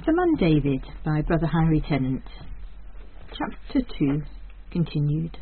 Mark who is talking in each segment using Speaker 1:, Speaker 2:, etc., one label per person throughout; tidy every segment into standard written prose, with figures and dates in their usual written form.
Speaker 1: The Man David by Brother Harry Tennant. Chapter 2 continued.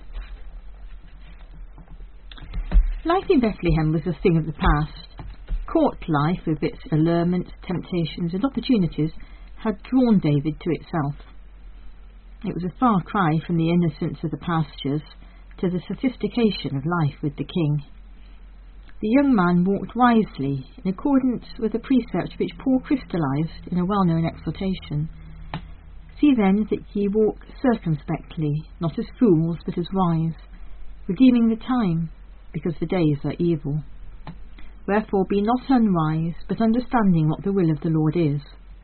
Speaker 1: Life in Bethlehem was a thing of the past. Court life, with its allurements, temptations and opportunities, had drawn David to itself. It was a far cry from the innocence of the pastures to the sophistication of life with the king. The young man walked wisely, in accordance with the precept which Paul crystallized in a well-known exhortation. See then that ye walk circumspectly, not as fools, but as wise, redeeming the time, because the days are evil. Wherefore be not unwise, but understanding what the will of the Lord is.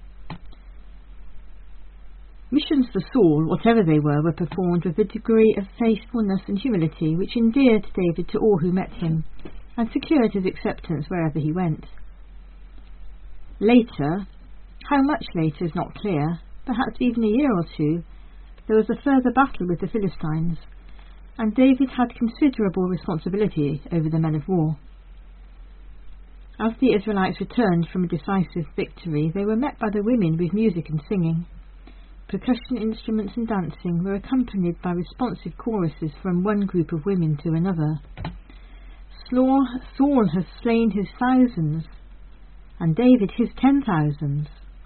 Speaker 1: Missions for Saul, whatever they were performed with a degree of faithfulness and humility which endeared David to all who met him, and secured his acceptance wherever he went. Later, how much later is not clear, perhaps even a year or two, there was a further battle with the Philistines, and David had considerable responsibility over the men of war. As the Israelites returned from a decisive victory, they were met by the women with music and singing. Percussion instruments and dancing were accompanied by responsive choruses from one group of women to another. Saul has slain his thousands, and David his 10,000s.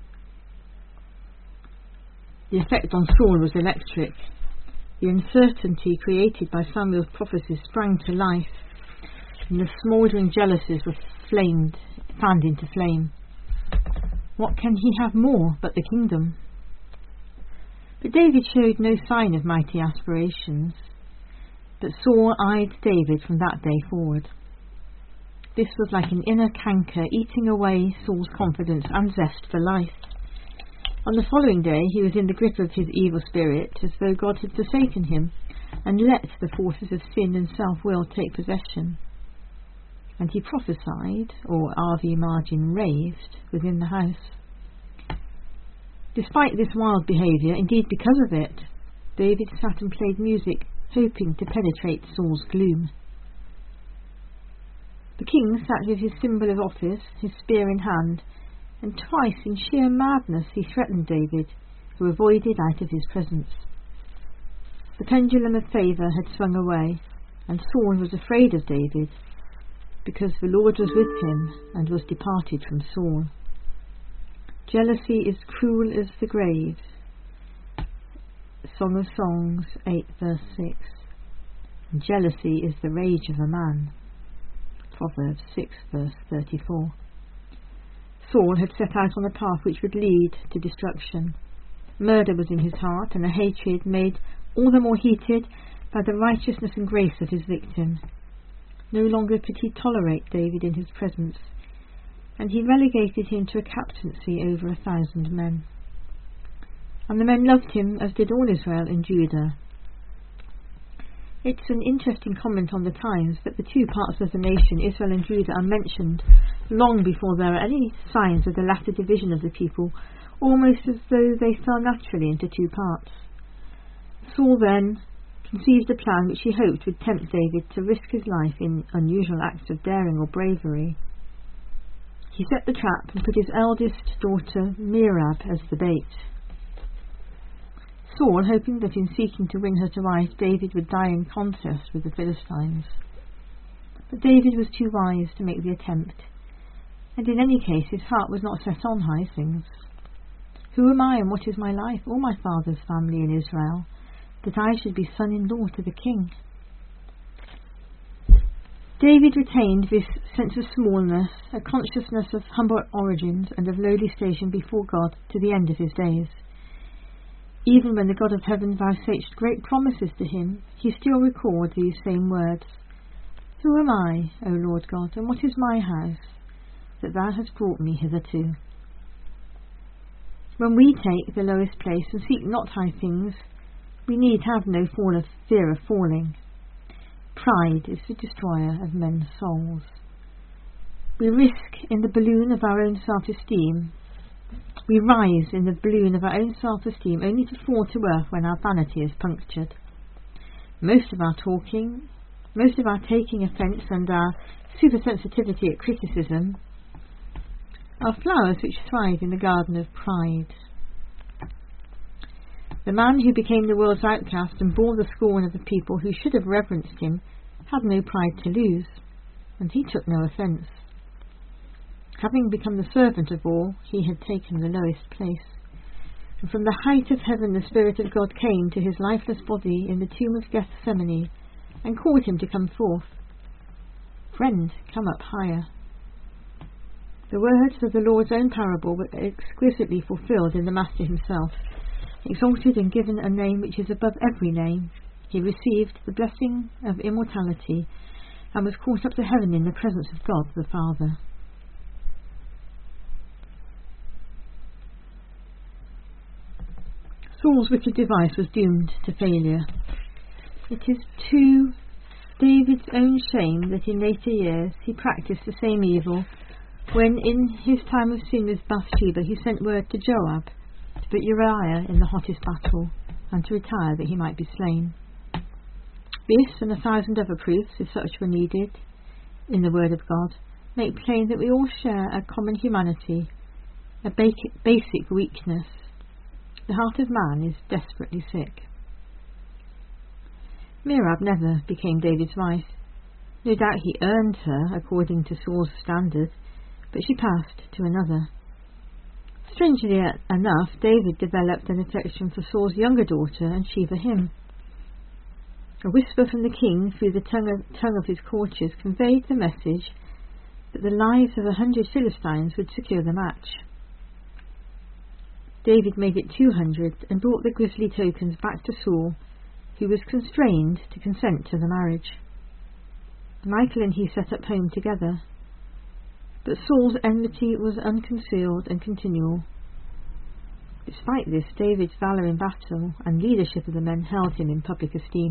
Speaker 1: The effect on Saul was electric. The uncertainty created by Samuel's prophecies sprang to life, and the smouldering jealousies were fanned into flame. What can he have more but the kingdom? But David showed no sign of mighty aspirations. But Saul eyed David from that day forward. This was like an inner canker eating away Saul's confidence and zest for life. On the following day he was in the grip of his evil spirit, as though God had forsaken him and let the forces of sin and self-will take possession. And he prophesied, or RV margin raved, within the house. Despite this wild behaviour, indeed because of it, David sat and played music, hoping to penetrate Saul's gloom. The king sat with his symbol of office, his spear in hand, and twice in sheer madness he threatened David, who avoided out of his presence. The pendulum of favour had swung away, and Saul was afraid of David, because the Lord was with him and was departed from Saul. Jealousy is cruel as the grave. Song of Songs 8 verse 6. And jealousy is the rage of a man. Proverbs 6 verse 34. Saul had set out on a path which would lead to destruction. Murder was in his heart, and a hatred made all the more heated by the righteousness and grace of his victim. No longer could he tolerate David in his presence, and he relegated him to a captaincy over 1,000 men. And the men loved him, as did all Israel and Judah. It's an interesting comment on the times that the two parts of the nation, Israel and Judah, are mentioned long before there are any signs of the latter division of the people, almost as though they fell naturally into two parts. Saul then conceived a plan which he hoped would tempt David to risk his life in unusual acts of daring or bravery. He set the trap and put his eldest daughter Merab as the bait. Saul, hoping that in seeking to win her to wife, David would die in contest with the Philistines. But David was too wise to make the attempt, and in any case his heart was not set on high things. Who am I, and what is my life, or my father's family in Israel, that I should be son-in-law to the king? David retained this sense of smallness, a consciousness of humble origins and of lowly station before God to the end of his days. Even when the God of heaven vouchsafed great promises to him, he still records these same words: Who am I, O Lord God, and what is my house, that thou hast brought me hitherto? When we take the lowest place and seek not high things, we need have no fear of falling. Pride is the destroyer of men's souls. We risk in the balloon of our own self-esteem. We rise in the balloon of our own self-esteem only to fall to earth when our vanity is punctured. Most of our taking offence and our supersensitivity at criticism are flowers which thrive in the garden of pride. The man who became the world's outcast and bore the scorn of the people who should have reverenced him had no pride to lose, and he took no offence. Having become the servant of all, he had taken the lowest place. And from the height of heaven the Spirit of God came to his lifeless body in the tomb of Gethsemane and called him to come forth. Friend, come up higher. The words of the Lord's own parable were exquisitely fulfilled in the Master himself. Exalted and given a name which is above every name, he received the blessing of immortality and was caught up to heaven in the presence of God the Father. Saul's wicked device was doomed to failure. It is to David's own shame that in later years he practised the same evil when in his time of sin with Bathsheba he sent word to Joab to put Uriah in the hottest battle and to retire that he might be slain. This and 1,000 other proofs, if such were needed, in the Word of God, make plain that we all share a common humanity, a basic weakness. The heart of man is desperately sick. Merab never became David's wife. No doubt he earned her according to Saul's standard, but she passed to another. Strangely enough, David developed an affection for Saul's younger daughter, and she for him. A whisper from the king through the tongue of his courtiers conveyed the message that the lives of 100 Philistines would secure the match. David made it 200 and brought the grisly tokens back to Saul, who was constrained to consent to the marriage. Michal and he set up home together, but Saul's enmity was unconcealed and continual. Despite this, David's valour in battle and leadership of the men held him in public esteem.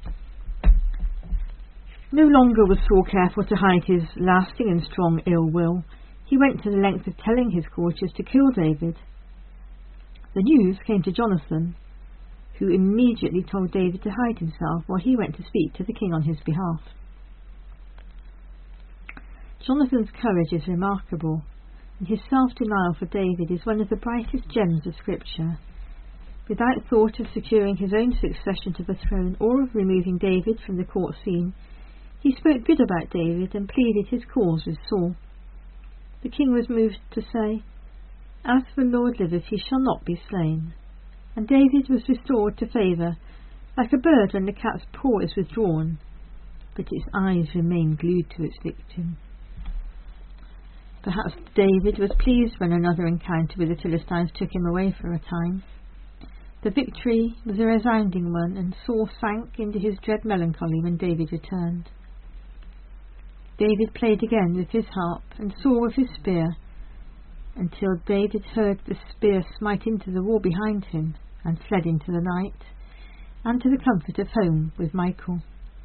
Speaker 1: No longer was Saul careful to hide his lasting and strong ill will. He went to the length of telling his courtiers to kill David. The news came to Jonathan, who immediately told David to hide himself while he went to speak to the king on his behalf. Jonathan's courage is remarkable, and his self-denial for David is one of the brightest gems of Scripture. Without thought of securing his own succession to the throne or of removing David from the court scene, he spoke good about David and pleaded his cause with Saul. The king was moved to say, "As the Lord liveth, he shall not be slain." And David was restored to favour, like a bird when the cat's paw is withdrawn, but its eyes remain glued to its victim. Perhaps David was pleased when another encounter with the Philistines took him away for a time. The victory was a resounding one, and Saul sank into his dread melancholy when David returned. David played again with his harp, and Saul with his spear, until David heard the spear smite into the wall behind him, and fled into the night, and to the comfort of home with Michal.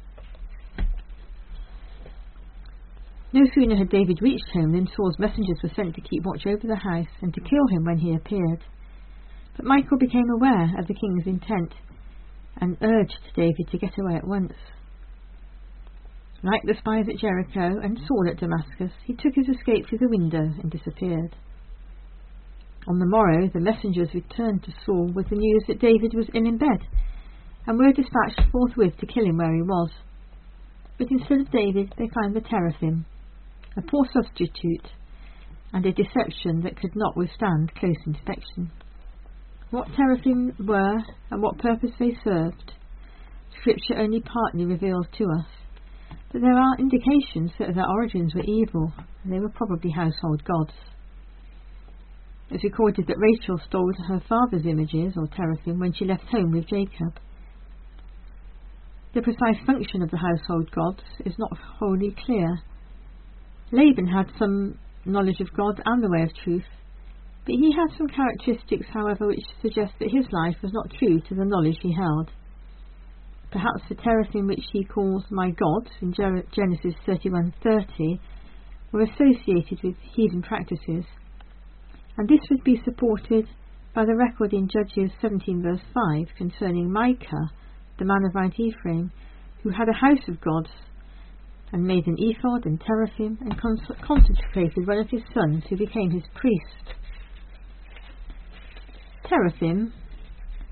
Speaker 1: No sooner had David reached home than Saul's messengers were sent to keep watch over the house and to kill him when he appeared. But Michal became aware of the king's intent and urged David to get away at once. Like the spies at Jericho and Saul at Damascus, he took his escape through the window and disappeared. On the morrow the messengers returned to Saul with the news that David was ill in bed, and were dispatched forthwith to kill him where he was. But instead of David they found the teraphim, a poor substitute, and a deception that could not withstand close inspection. What teraphim were and what purpose they served, Scripture only partly reveals to us, but there are indications that their origins were evil, and they were probably household gods. It's recorded that Rachel stole her father's images, or teraphim, when she left home with Jacob. The precise function of the household gods is not wholly clear. Laban had some knowledge of God and the way of truth, but he had some characteristics, however, which suggest that his life was not true to the knowledge he held. Perhaps the teraphim which he calls my gods in Genesis 31:30 were associated with heathen practices, and this would be supported by the record in Judges 17 verse 5 concerning Micah, the man of Mount Ephraim, who had a house of gods and made an ephod and teraphim and consecrated one of his sons who became his priest. Teraphim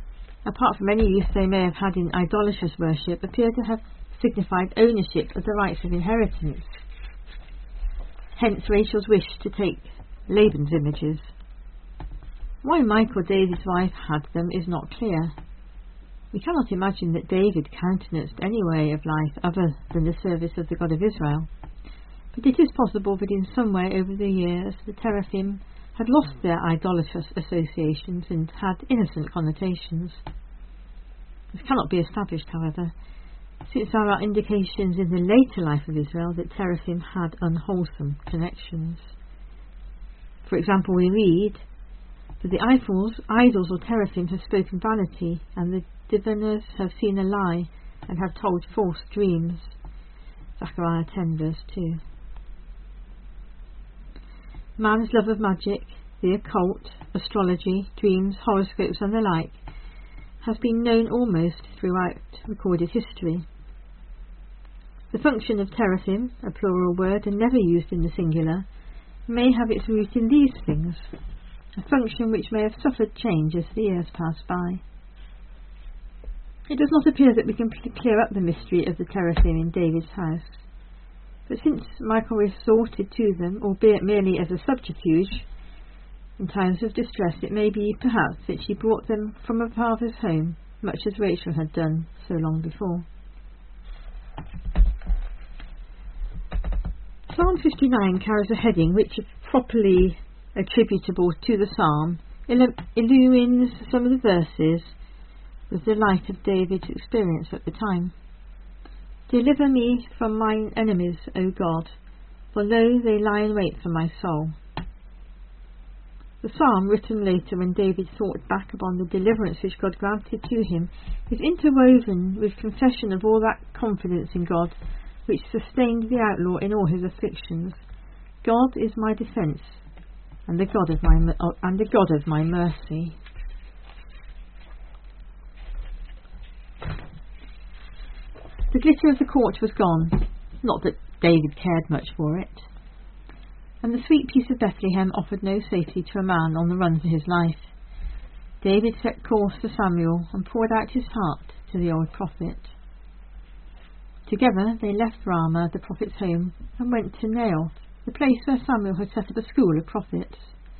Speaker 1: apart from any use they may have had in idolatrous worship, appear to have signified ownership of the rights of inheritance. Hence Rachel's wish to take Laban's images. Why Michal, David's wife, had them is not clear. We cannot imagine that David countenanced any way of life other than the service of the God of Israel. But it is possible that in some way over the years the teraphim had lost their idolatrous associations and had innocent connotations. This cannot be established, however, since there are indications in the later life of Israel that teraphim had unwholesome connections. For example, we read that the idols or teraphim have spoken vanity, and the diviners have seen a lie and have told false dreams. Zechariah 10 verse 2. Man's love of magic, the occult, astrology, dreams, horoscopes and the like has been known almost throughout recorded history. The function of teraphim, a plural word and never used in the singular, may have its root in these things, a function which may have suffered change as the years pass by. It does not appear that we can clear up the mystery of the teraphim in David's house, but since Michal resorted to them, albeit merely as a subterfuge, in times of distress, it may be perhaps that she brought them from her father's home, much as Rachel had done so long before. Psalm 59 carries a heading which, if properly attributable to the psalm, illumines some of the verses with the light of David's experience at the time. Deliver me from mine enemies, O God, for lo, they lie in wait for my soul. The psalm, written later when David thought back upon the deliverance which God granted to him, is interwoven with confession of all that confidence in God which sustained the outlaw in all his afflictions. God is my defence, and the God of my mercy. The glitter of the court was gone, not that David cared much for it, and the sweet peace of Bethlehem offered no safety to a man on the run for his life. David set course for Samuel and poured out his heart to the old prophet. Together they left Ramah, the prophet's home, and went to Naioth, the place where Samuel had set up a school of prophets.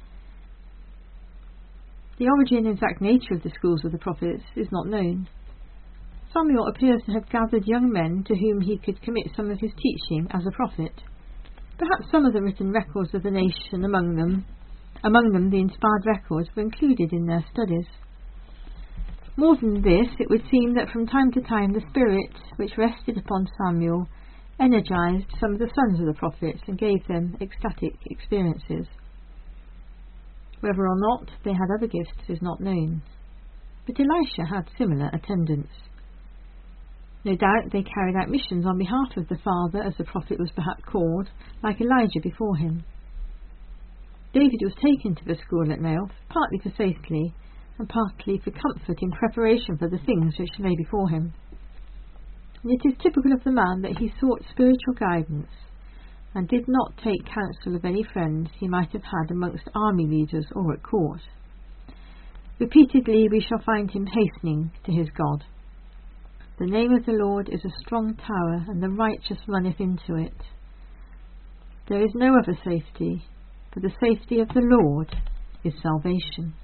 Speaker 1: The origin and exact nature of the schools of the prophets is not known. Samuel appears to have gathered young men to whom he could commit some of his teaching as a prophet. Perhaps some of the written records of the nation among them the inspired records, were included in their studies. More than this, it would seem that from time to time the Spirit which rested upon Samuel energized some of the sons of the prophets and gave them ecstatic experiences. Whether or not they had other gifts is not known, but Elisha had similar attendants. No doubt they carried out missions on behalf of the Father, as the prophet was perhaps called, like Elijah before him. David was taken to the school at Naioth, partly for safety, and partly for comfort in preparation for the things which lay before him. And it is typical of the man that he sought spiritual guidance, and did not take counsel of any friends he might have had amongst army leaders or at court. Repeatedly we shall find him hastening to his God. The name of the Lord is a strong tower, and the righteous runneth into it. There is no other safety, for the safety of the Lord is salvation.